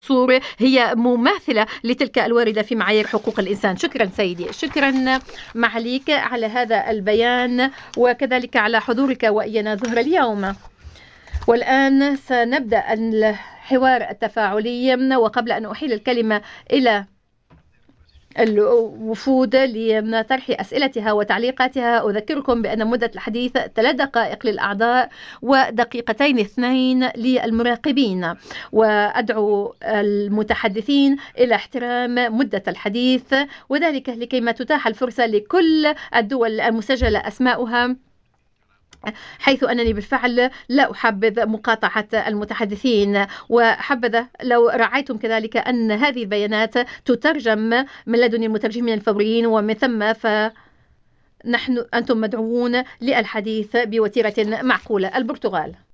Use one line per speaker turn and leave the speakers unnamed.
الصورة هي مماثلة لتلك الواردة في معايير حقوق الإنسان. شكرا سيدي، شكرا معاليك على هذا البيان وكذلك على حضورك وإيانا ظهر اليوم. والآن سنبدأ الحوار التفاعلي، وقبل أن أحيل الكلمة إلى الوفود لطرح أسئلتها وتعليقاتها، أذكركم بأن مدة الحديث 3 دقائق للأعضاء ودقيقتين 2 للمراقبين، وأدعو المتحدثين إلى احترام مدة الحديث، وذلك لكيما تتاح الفرصة لكل الدول المسجلة أسماؤها، حيث أنني بالفعل لا أحبذ مقاطعة المتحدثين، وحبذا لو رعيتم كذلك أن هذه البيانات تترجم من لدن المترجمين الفوريين، ومن ثم أنتم مدعوون للحديث بوتيرة معقولة. البرتغال.